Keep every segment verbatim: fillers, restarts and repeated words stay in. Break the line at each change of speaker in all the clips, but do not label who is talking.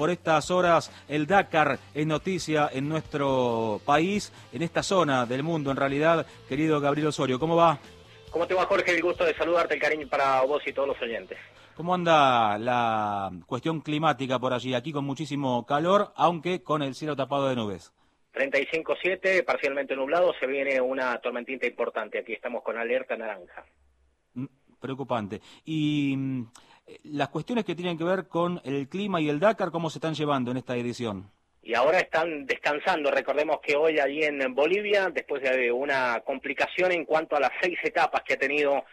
por estas horas el Dakar es noticia en nuestro país, en esta zona del mundo en realidad. Querido Gabriel Osorio, ¿cómo va?
¿Cómo te va, Jorge? El gusto de saludarte, el cariño para vos y todos los oyentes.
¿Cómo anda la cuestión climática por allí? Aquí con muchísimo calor, aunque con el cielo tapado de nubes.
treinta y cinco siete, parcialmente nublado, se viene una tormentita importante. Aquí estamos con alerta naranja.
Preocupante. Y mm, las cuestiones que tienen que ver con el clima y el Dakar, ¿cómo se están llevando en esta edición?
Y ahora están descansando. Recordemos que hoy allí en Bolivia, después de una complicación en cuanto a las seis etapas que ha tenido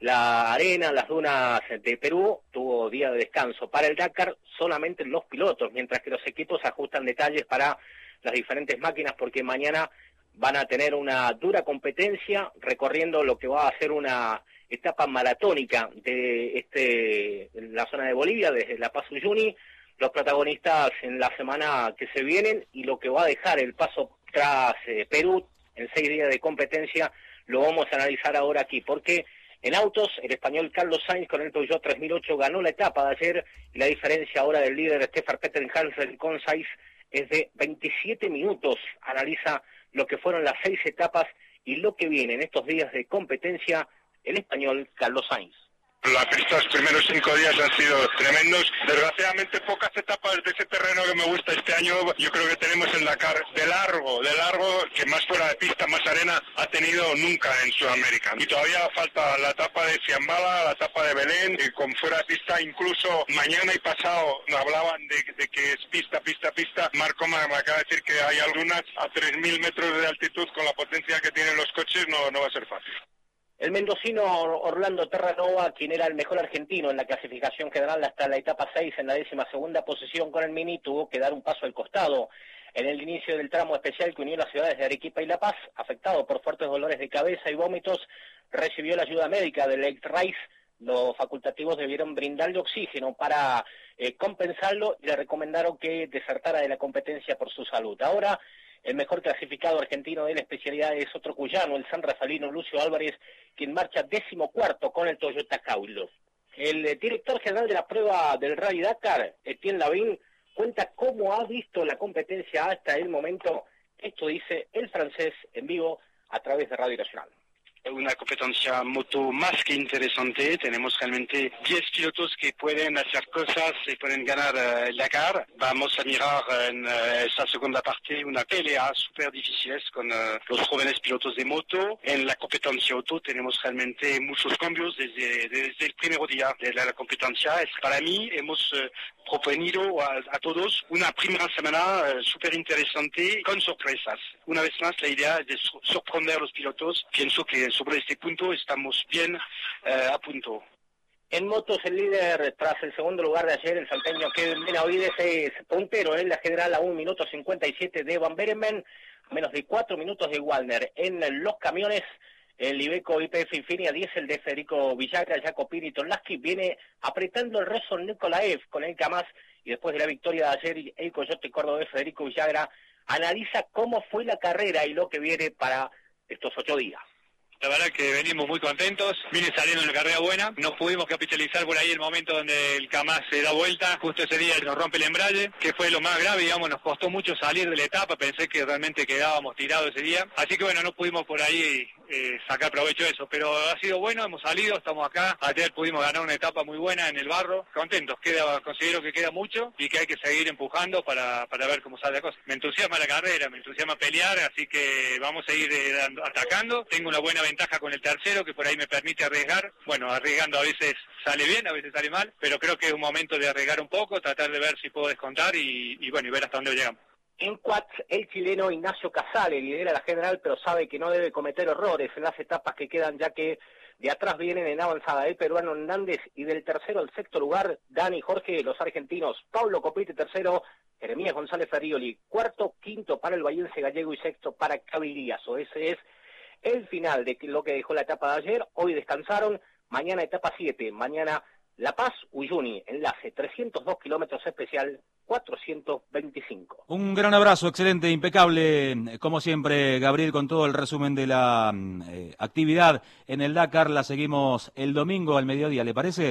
la arena, las dunas de Perú, tuvo día de descanso. Para el Dakar solamente los pilotos, mientras que los equipos ajustan detalles para las diferentes máquinas, porque mañana van a tener una dura competencia recorriendo lo que va a ser una etapa maratónica de este la zona de Bolivia, desde La Paz Uyuni, los protagonistas en la semana que se vienen, y lo que va a dejar el paso tras eh, Perú en seis días de competencia, lo vamos a analizar ahora aquí, porque en autos, el español Carlos Sainz con el Peugeot tres mil ocho ganó la etapa de ayer, y la diferencia ahora del líder Stefan Peter Hansen con Sainz es de veintisiete minutos. Analiza lo que fueron las seis etapas y lo que viene en estos días de competencia el español Carlos Sainz.
La pista, los primeros cinco días han sido tremendos. Desgraciadamente pocas etapas de ese terreno que me gusta este año. Yo creo que tenemos el Dakar de largo, de largo, que más fuera de pista, más arena ha tenido nunca en Sudamérica. Y todavía falta la etapa de Ciambala, la etapa de Belén, y con fuera de pista, incluso mañana y pasado hablaban de, de que es pista, pista, pista. Marco me acaba de decir que hay algunas a tres mil metros de altitud, con la potencia que tienen los coches, no, no va a ser fácil.
El mendocino Orlando Terranova, quien era el mejor argentino en la clasificación general hasta la etapa seis, en la décima segunda posición con el Mini, tuvo que dar un paso al costado en el inicio del tramo especial que unió las ciudades de Arequipa y La Paz. Afectado por fuertes dolores de cabeza y vómitos, recibió la ayuda médica del X-Race. Los facultativos debieron brindarle oxígeno para eh, compensarlo, y le recomendaron que desertara de la competencia por su salud. Ahora, el mejor clasificado argentino de la especialidad es otro cuyano, el San Rafaelino Lucio Álvarez, quien marcha décimo cuarto con el Toyota Caullo. El eh, director general de la prueba del Rally Dakar, Etienne Lavín, cuenta cómo ha visto la competencia hasta el momento. Esto dice el francés en vivo a través de Radio Nacional.
Una competencia moto más que interesante. Tenemos realmente diez pilotos que pueden hacer cosas y pueden ganar uh, el Dakar. Vamos a mirar en uh, esa segunda parte una pelea súper difícil con uh, los jóvenes pilotos de moto. En la competencia auto tenemos realmente muchos cambios desde, desde el primer día de la, la competencia. Es, para mí hemos uh, proponido a, a todos una primera semana uh, súper interesante con sorpresas. Una vez más, la idea es de sorprender a los pilotos. Pienso que sobre este punto estamos bien eh, a punto.
En motos, el líder tras el segundo lugar de ayer, el salteño Kevin Benavides, es puntero en la general a un minuto cincuenta y siete de Van Beremen, a menos de cuatro minutos de Wallner. En los camiones, el Iveco I P F Infinia Diesel de Federico Villagra, Jacopini y Tonlaski viene apretando el resto Nikolaev con el Kamaz, y después de la victoria de ayer, el Coyote Córdoba de Federico Villagra analiza cómo fue la carrera y lo que viene para estos ocho días.
La verdad que venimos muy contentos, viene saliendo una carrera buena, no pudimos capitalizar por ahí el momento donde el Kamaz se da vuelta, justo ese día nos rompe el embrague, que fue lo más grave, digamos, nos costó mucho salir de la etapa, pensé que realmente quedábamos tirados ese día, así que bueno, no pudimos por ahí eh, sacar provecho de eso, pero ha sido bueno, hemos salido, estamos acá, ayer pudimos ganar una etapa muy buena en el barro, contentos, queda, considero que queda mucho y que hay que seguir empujando para, para ver cómo sale la cosa. Me entusiasma la carrera, me entusiasma pelear, así que vamos a ir eh, atacando, tengo una buena ventaja con el tercero que por ahí me permite arriesgar, bueno, arriesgando a veces sale bien, a veces sale mal, pero creo que es un momento de arriesgar un poco, tratar de ver si puedo descontar y, y bueno, y ver hasta dónde llegamos.
En quads, el chileno Ignacio Casale lidera la general, pero sabe que no debe cometer errores en las etapas que quedan, ya que de atrás vienen en avanzada el peruano Hernández, y del tercero al sexto lugar, Dani Jorge, los argentinos, Pablo Copete tercero, Jeremías González Ferrioli, cuarto, quinto para el bahiense Gallego y sexto para Caviriazo. Ese es el final de lo que dejó la etapa de ayer. Hoy descansaron, mañana etapa siete, mañana La Paz, Uyuni, enlace trescientos dos kilómetros especial cuatrocientos veinticinco.
Un gran abrazo, excelente, impecable, como siempre, Gabriel, con todo el resumen de la eh, actividad en el Dakar. La seguimos el domingo al mediodía, ¿le parece?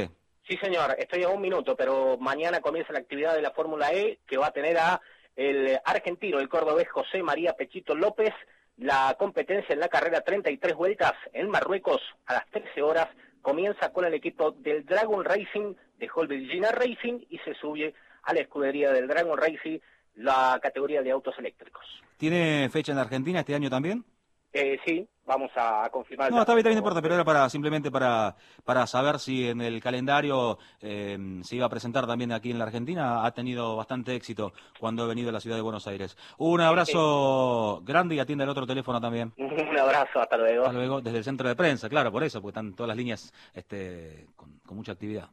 Sí, señor, estoy a un minuto, pero mañana comienza la actividad de la Fórmula E, que va a tener a el argentino, el cordobés José María Pechito López, la competencia en la carrera treinta y tres vueltas en Marruecos a las trece horas, comienza con el equipo del Dragon Racing, dejó el Virginia Racing y se sube a la escudería del Dragon Racing, la categoría de autos eléctricos.
¿Tiene fecha en Argentina este año también?
Eh, sí, vamos a, a confirmar.
No, está bien, está bien, no importa, pero era para simplemente para para saber si en el calendario eh, se iba a presentar también aquí en la Argentina. Ha tenido bastante éxito cuando he venido a la ciudad de Buenos Aires. Un abrazo grande y atienda el otro teléfono también.
Un abrazo, hasta luego.
Hasta luego, desde el centro de prensa, claro, por eso, porque están todas las líneas este, con, con mucha actividad.